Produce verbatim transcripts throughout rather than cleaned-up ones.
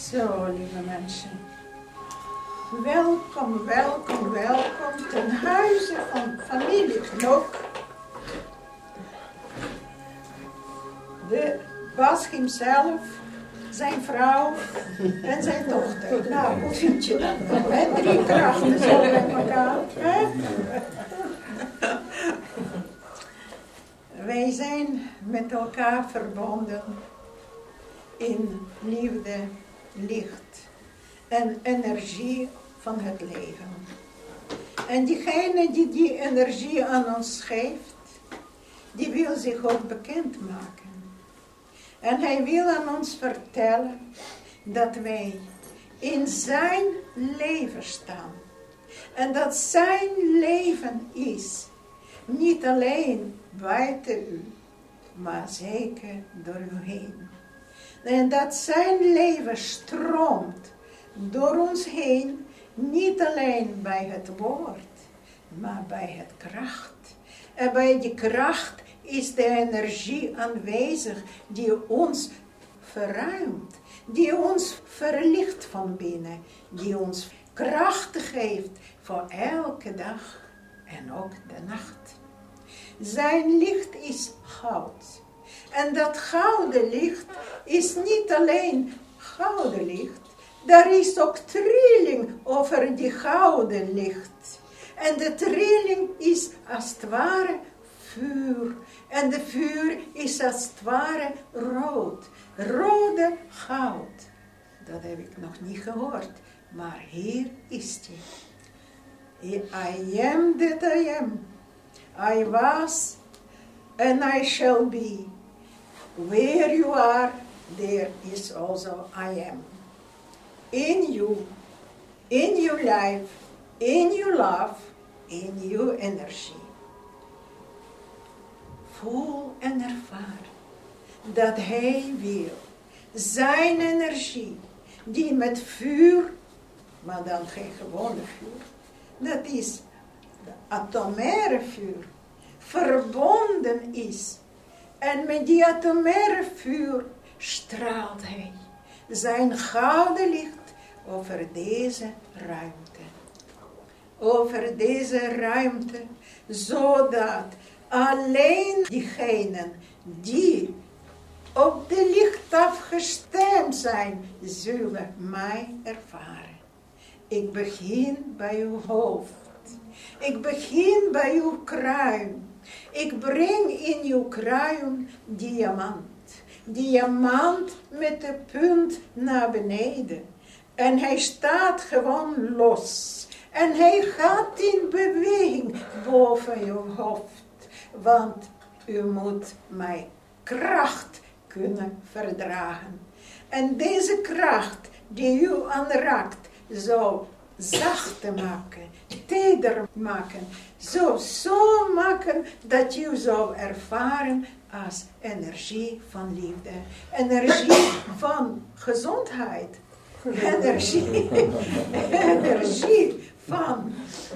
Zo, lieve mensen. Welkom, welkom, welkom ten huize van familie Knok. De Baschim zelf, zijn vrouw en zijn dochter. Nou, hoe vind je dat? Hè? Drie krachten zo met elkaar. Hè? Wij zijn met elkaar verbonden in liefde, licht en energie van het leven. En diegene die die energie aan ons geeft, die wil zich ook bekendmaken. En hij wil aan ons vertellen dat wij in zijn leven staan. En dat zijn leven is niet alleen buiten u, maar zeker door u heen. En dat zijn leven stroomt door ons heen, niet alleen bij het woord, maar bij het kracht. En bij die kracht is de energie aanwezig die ons verruimt, die ons verlicht van binnen, die ons kracht geeft voor elke dag en ook de nacht. Zijn licht is goud. En dat gouden licht is niet alleen gouden licht, er is ook trilling over die gouden licht. En de trilling is als het ware vuur. En de vuur is als het ware rood. Rode goud. Dat heb ik nog niet gehoord. Maar hier is hij. I am that I am. I was and I shall be. Where you are, there is also I am. In you, in your life, in your love, in your energy. Voel en ervaar dat hij wil zijn energie, die met vuur, maar dan geen gewone vuur, dat is de atomaire vuur, verbonden is. En met die atomaire vuur straalt hij zijn gouden licht over deze ruimte. Over deze ruimte, zodat alleen diegenen die op de licht afgestemd zijn, zullen mij ervaren. Ik begin bij uw hoofd. Ik begin bij uw kruin. Ik breng in uw kruin diamant. Diamant met de punt naar beneden. En hij staat gewoon los. En hij gaat in beweging boven uw hoofd. Want u moet mijn kracht kunnen verdragen. En deze kracht die u aanraakt, zo zacht te maken, teder maken, zo, zo maken dat u zou ervaren als energie van liefde, energie van gezondheid, energie, energie van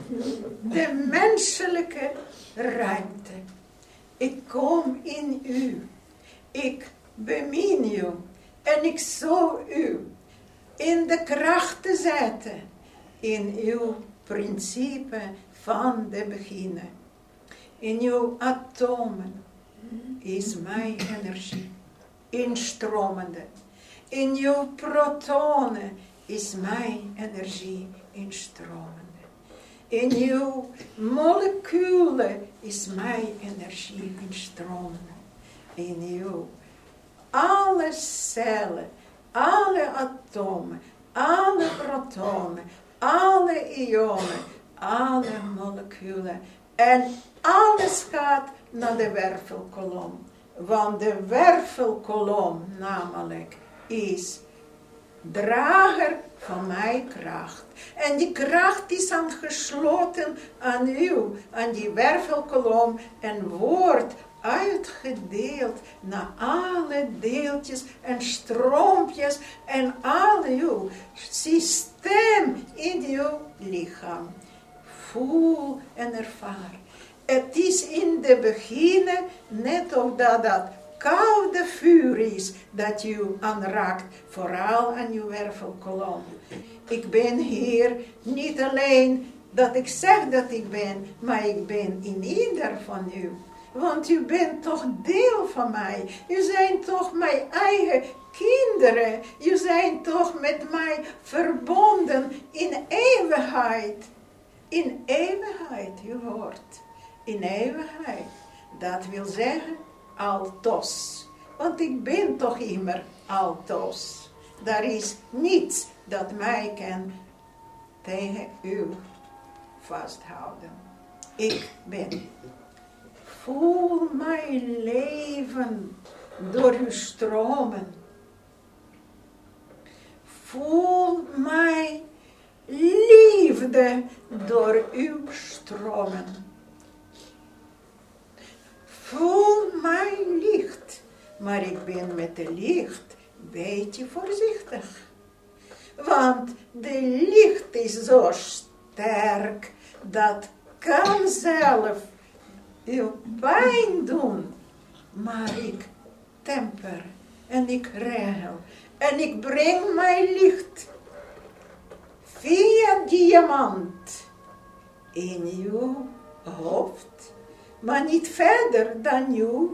de menselijke ruimte. Ik kom in u, ik bemin u en ik zal u in de kracht zetten, in uw principe van de beginnen. In uw atomen is mijn energie instromende. In uw protonen is mijn energie instromende. In uw moleculen is mijn energie instromende. In uw alle cellen, alle atomen, alle protonen, alle ionen, alle moleculen. En alles gaat naar de wervelkolom. Want de wervelkolom namelijk is drager van mijn kracht. En die kracht is aangesloten aan u, aan die wervelkolom, en wordt uitgedeeld naar alle deeltjes en stroompjes en al uw systeem in uw lichaam. Voel en ervaar. Het is in de beginnen net of dat dat koude vuur is dat u aanraakt, vooral aan uw wervelkolom. Ik ben hier niet alleen dat ik zeg dat ik ben, maar ik ben in ieder van u. Want u bent toch deel van mij. U zijn toch mijn eigen kinderen. U zijn toch met mij verbonden in eeuwigheid. In eeuwigheid, u hoort. In eeuwigheid. Dat wil zeggen, altos. Want ik ben toch immer altos. Daar is niets dat mij kan tegen u vasthouden. Ik ben. Voel mijn leven door uw stromen. Voel mijn liefde door uw stromen. Voel mijn licht, maar ik ben met de licht een beetje voorzichtig. Want de licht is zo sterk, dat kan zelf uw pijn doen. Maar ik temper en ik regel en ik breng mijn licht via diamant in uw hoofd, maar niet verder dan uw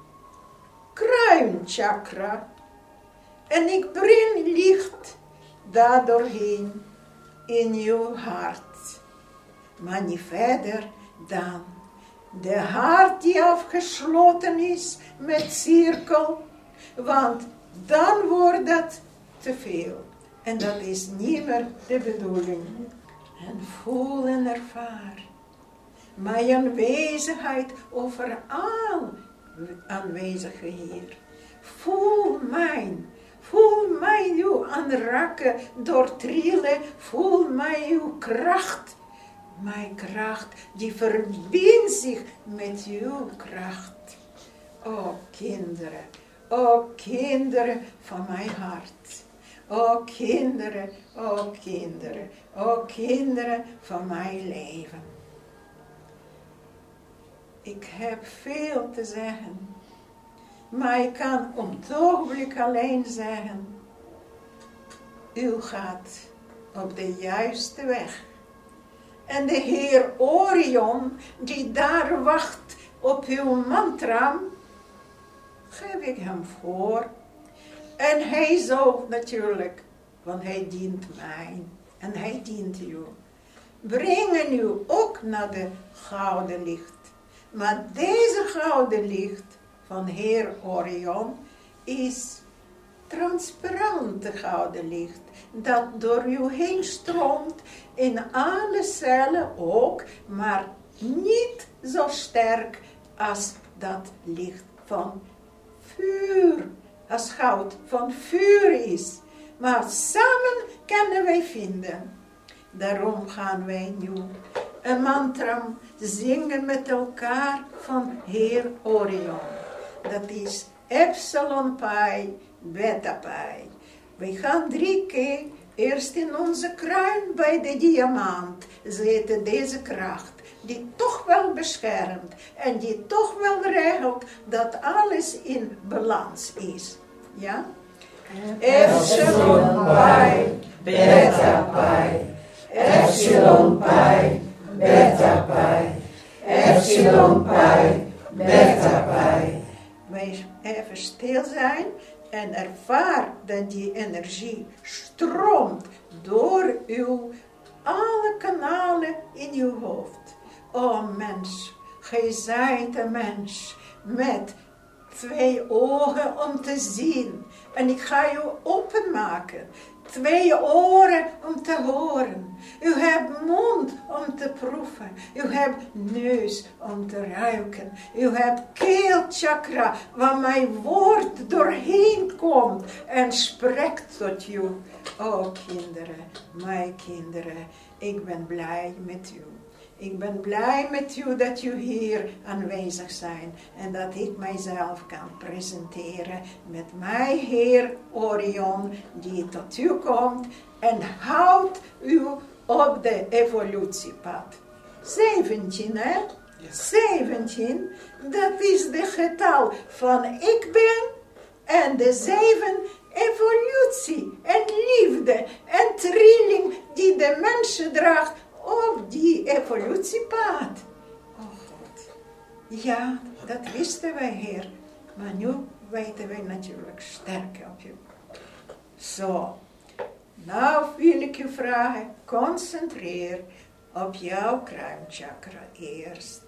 kruinchakra. En ik breng licht daardoorheen in uw hart, maar niet verder dan de hart die afgesloten is met cirkel, want dan wordt dat te veel. En dat is niet meer de bedoeling. En voel en ervaar mijn aanwezigheid overal aanwezige Heer. Voel mijn, voel mij uw aanraken, doortrillen, voel mij uw kracht. Mijn kracht, die verbindt zich met uw kracht. O kinderen, o kinderen van mijn hart. O kinderen, o kinderen, o kinderen van mijn leven. Ik heb veel te zeggen, maar ik kan op het ogenblik alleen zeggen, u gaat op de juiste weg. En de Heer Orion, die daar wacht op uw mantra, geef ik hem voor. En hij zal natuurlijk, want hij dient mij en hij dient u, brengen u ook naar de gouden licht. Maar deze gouden licht van Heer Orion is transparante gouden licht, dat door u heen stroomt in alle cellen ook, maar niet zo sterk als dat licht van vuur, als goud van vuur is. Maar samen kunnen wij vinden. Daarom gaan wij nu een mantra zingen met elkaar van Heer Orion. Dat is Epsilon Pi, Beta Pi. Wij gaan drie keer eerst in onze kruin bij de diamant zetten deze kracht, die toch wel beschermt en die toch wel regelt dat alles in balans is. Ja? Epsilon Pi, Beta Pi. Epsilon Pi, Beta Pi. Epsilon Pi, Beta Pi. Wij even stil zijn en ervaar dat die energie stroomt door uw alle kanalen in uw hoofd. O mens, gij zijt een mens met twee ogen om te zien. En ik ga u openmaken. Twee oren om te horen. U hebt mond om te proeven. U hebt neus om te ruiken. U hebt keelchakra waar mijn woord doorheen komt en spreekt tot u. O kinderen, mijn kinderen, ik ben blij met u. Ik ben blij met u dat u hier aanwezig bent en dat ik mijzelf kan presenteren met mijn Heer Orion die tot u komt en houdt u op de evolutiepad. zeventien, hè? zeventien, dat is de getal van ik ben. En de zeven, evolutie en liefde en trilling die de mensen draagt op die evolutiepad. Oh God. Ja, dat wisten wij, Heer. Maar nu weten wij natuurlijk sterker op je. Zo. Nou wil ik je vragen, concentreer op jouw kruinchakra eerst.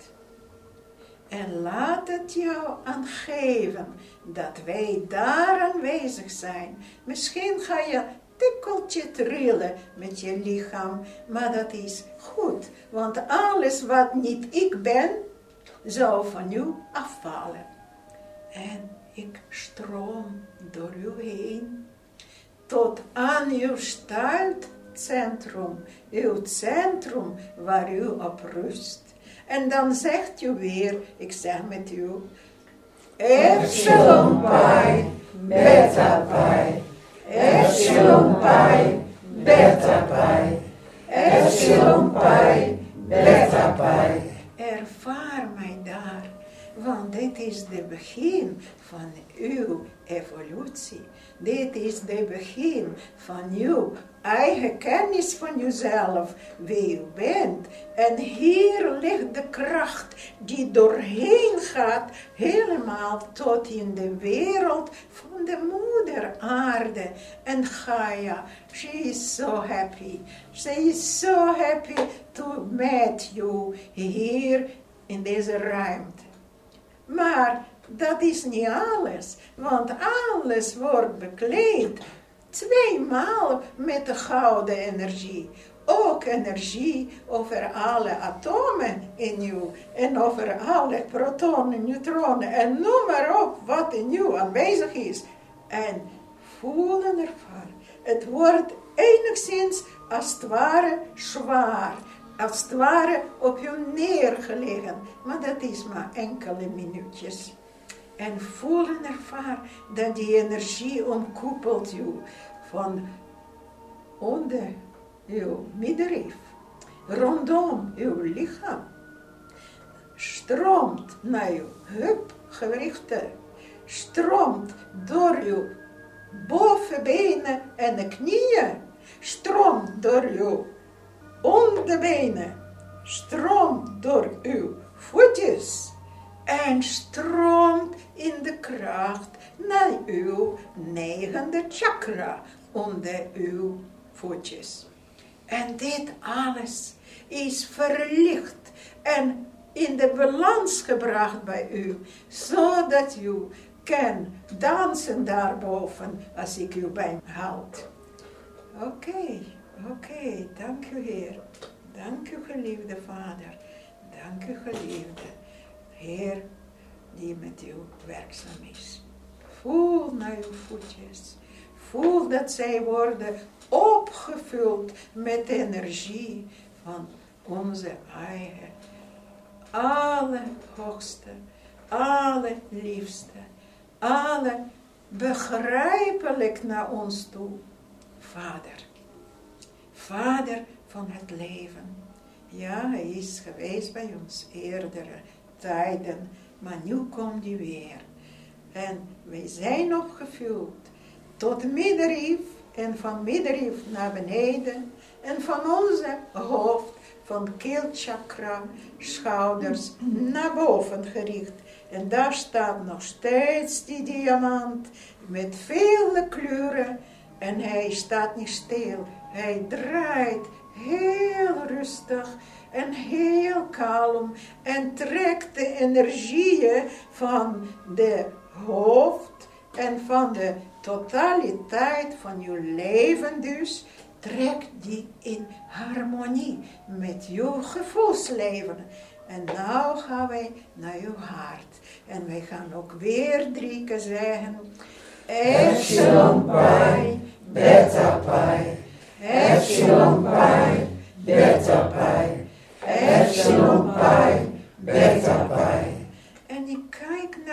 En laat het jou aangeven dat wij daar aanwezig zijn. Misschien ga je tikkeltje trillen met je lichaam, maar dat is goed. Want alles wat niet ik ben, zal van u afvallen. En ik stroom door u heen, tot aan uw stuitcentrum, uw centrum waar u op rust. En dan zegt u weer, ik zeg met u, Epsilon Pi, Beta Pi, Epsilon Pi, Beta Pi, Epsilon Pi, Beta Pi. Ervaar mij daar, want dit is het begin van uw evolutie. Dit is het begin van uw eigen kennis van uzelf, wie u bent. En hier ligt de kracht die doorheen gaat, helemaal tot in de wereld van de moeder aarde. En Gaia, she is so happy. She is so happy to meet you hier in deze ruimte. Maar dat is niet alles, want alles wordt bekleed tweemaal met de gouden energie. Ook energie over alle atomen in u en over alle protonen, neutronen en noem maar op wat in u aanwezig is. En voelen ervan. Het wordt enigszins als het ware zwaar. Als het ware op u neergelegen. Maar dat is maar enkele minuutjes. En voelen ervaar dat die energie omkoepelt u. Van onder uw middenrif. Rondom uw lichaam. Stroomt naar uw heupgewrichten. Stroomt door uw bovenbenen en de knieën. Stroomt door uw onderbenen, stroomt door uw voetjes en stroomt in de kracht naar uw negende chakra onder uw voetjes. En dit alles is verlicht en in de balans gebracht bij u, zodat u kan dansen daarboven als ik uw been houd. Oké. Okay. Oké, okay, dank u Heer. Dank u geliefde Vader. Dank u geliefde Heer die met u werkzaam is. Voel naar uw voetjes. Voel dat zij worden opgevuld met de energie van onze eigen allerhoogste, allerliefste, alle begrijpelijk naar ons toe Vader. Vader van het leven. Ja, hij is geweest bij ons eerdere tijden, maar nu komt hij weer. En wij zijn nog gevuld tot middenrif en van middenrif naar beneden en van onze hoofd, van keelchakra, schouders naar boven gericht. En daar staat nog steeds die diamant met vele kleuren en hij staat niet stil. Hij draait heel rustig en heel kalm en trekt de energieën van de hoofd en van de totaliteit van je leven dus, trek die in harmonie met je gevoelsleven. En nou gaan wij naar uw hart. En wij gaan ook weer drie keer zeggen, Epsilon Pi, Beta Pi. Epsilon Pi, Beta Pi, Epsilon Pi, Beta Pi. En ik kijk naar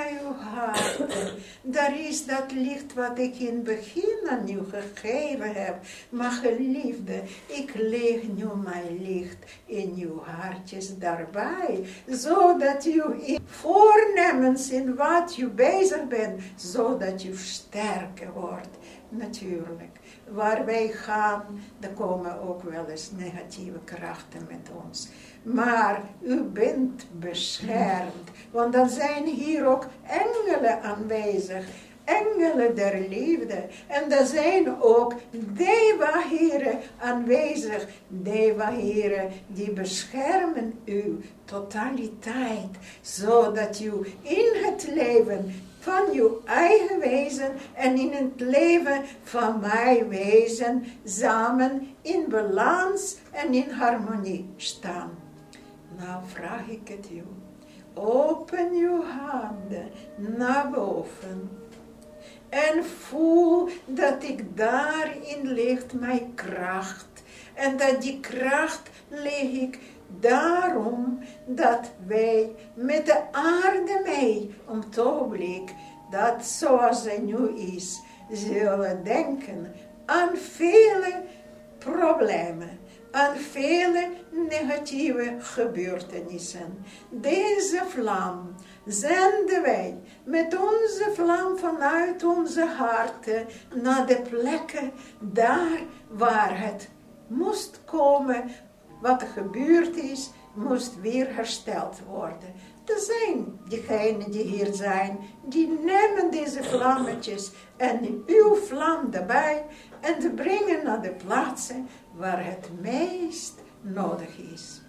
naar uw hart. Daar is dat licht wat ik in het begin aan u gegeven heb. Maar geliefde, ik leg nu mijn licht in uw hartjes daarbij. Zodat u in voornemens in wat u bezig bent, zodat u sterker wordt. Natuurlijk, waar wij gaan, er komen ook wel eens negatieve krachten met ons. Maar u bent beschermd, want er zijn hier ook engelen aanwezig. Engelen der liefde. En er zijn ook Deva-heren aanwezig. Deva-heren die beschermen uw totaliteit. Zodat u in het leven van uw eigen wezen en in het leven van mijn wezen samen in balans en in harmonie staan. Nou vraag ik het u. Open uw handen naar boven. En voel dat ik daarin ligt mijn kracht. En dat die kracht leg ik daarom dat wij met de aarde mee, om het ogenblik, dat zoals zij nu is, zullen denken aan vele problemen, aan vele negatieve gebeurtenissen. Deze vlam zenden wij met onze vlam vanuit onze harten naar de plekken daar waar het moest komen. Wat er gebeurd is, moest weer hersteld worden. Er zijn diegenen die hier zijn, die nemen deze vlammetjes en uw vlam erbij en te brengen naar de plaatsen waar het meest nodig is.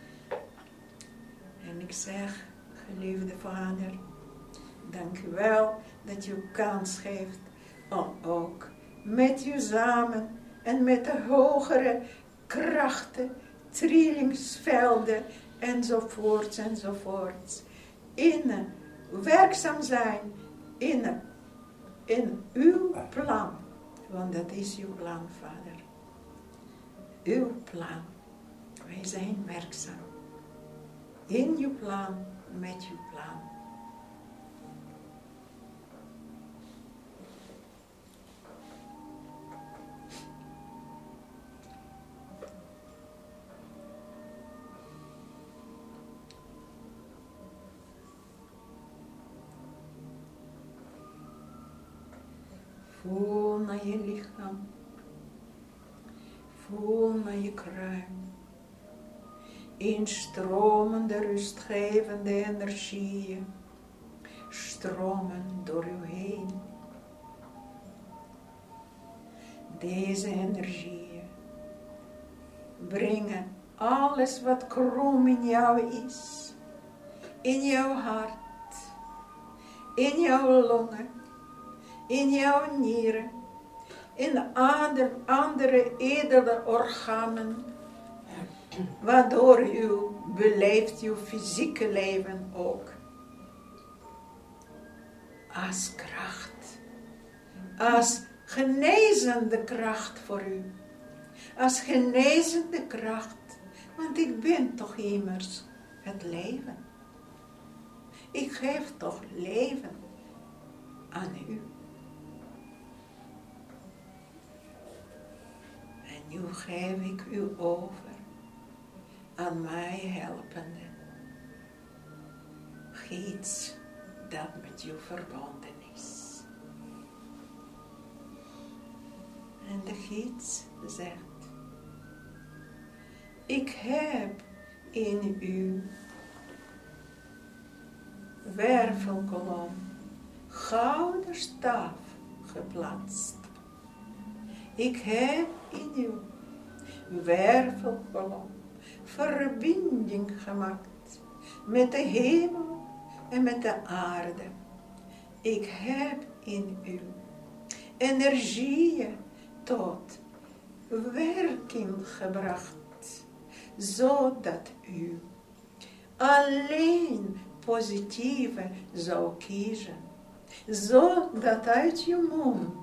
En ik zeg, geliefde Vader, dank u wel dat u kans geeft om ook met u samen en met de hogere krachten, trillingsvelden enzovoorts enzovoorts in werkzaam zijn in, in uw plan. Want dat is uw plan, Vader. Uw plan. Wij zijn werkzaam. In uw plan, met uw plan. Voel naar je lichaam. Voel naar je kruin. Instromende, rustgevende energieën stromen door u heen. Deze energieën brengen alles wat krom in jou is, in jouw hart, in jouw longen, in jouw nieren, in andere, andere edele organen, waardoor u beleeft uw fysieke leven ook als kracht, als genezende kracht voor u, als genezende kracht, want ik ben toch immers het leven. Ik geef toch leven aan u. En nu geef ik u over aan mij helpende gids dat met u verbonden is. En de gids zegt, ik heb in uw wervelkolom gouden staf geplaatst. Ik heb in uw wervelkolom verbinding gemaakt met de hemel en met de aarde. Ik heb in u energieën tot werking gebracht, zodat u alleen positieve zou kiezen, zodat uit uw mond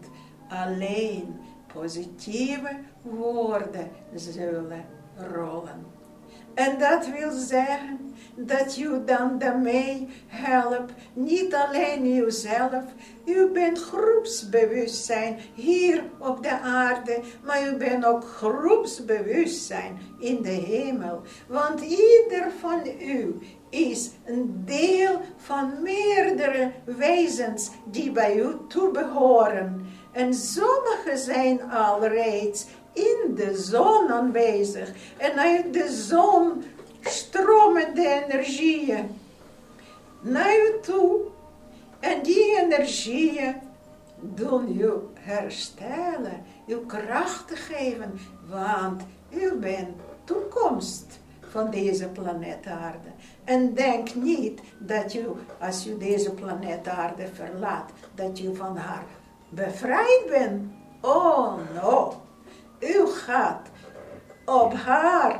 alleen positieve woorden zullen rollen. En dat wil zeggen dat je dan daarmee helpt, niet alleen jezelf. U bent groepsbewustzijn hier op de aarde, maar u bent ook groepsbewustzijn in de hemel. Want ieder van u is een deel van meerdere wezens die bij u toebehoren. En sommigen zijn al reeds in de zon aanwezig. En uit de zon stromen de energieën naar u toe. En die energieën doen u herstellen, u kracht te geven. Want u bent toekomst van deze planeet aarde. En denk niet dat u, als u deze planeet aarde verlaat, dat u van haar bevrijd bent. Oh no. U gaat op haar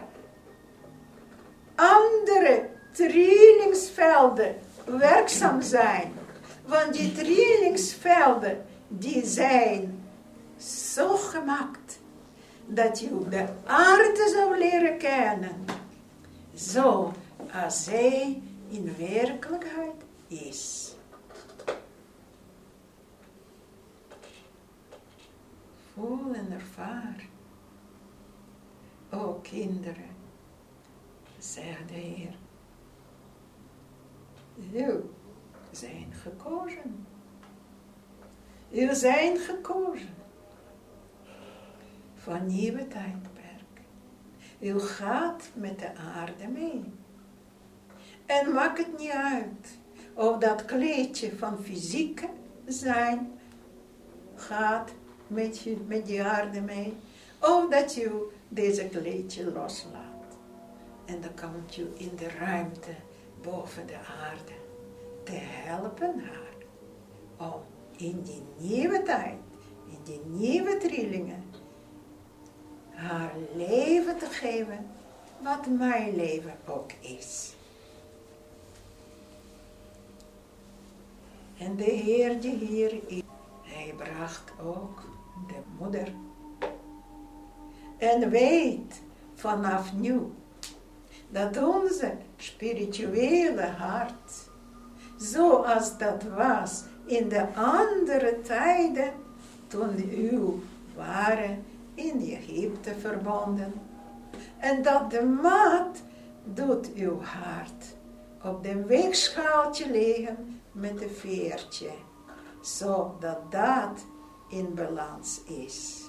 andere trillingsvelden werkzaam zijn. Want die trillingsvelden, die zijn zo gemaakt dat je de aarde zou leren kennen. Zo als zij in werkelijkheid is. Voel en ervaar. O kinderen, zegt de Heer. U zijn gekozen. U zijn gekozen. Van nieuwe tijdperk. U gaat met de aarde mee. En maakt het niet uit of dat kleedje van fysieke zijn gaat met, je, met die aarde mee. Of dat je deze kleedje loslaat. En dan komt je in de ruimte boven de aarde te helpen haar. Om in die nieuwe tijd, in die nieuwe trillingen, haar leven te geven, wat mijn leven ook is. En de Heer die hier is, hij bracht ook de moeder. En weet vanaf nu dat onze spirituele hart, zoals dat was in de andere tijden, toen u waren in Egypte verbonden. En dat de maat doet uw hart op de weegschaaltje liggen met een veertje, zodat dat in balans is.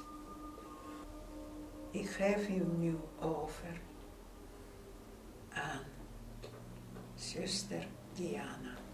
Ik geef u nu over aan zuster Diana.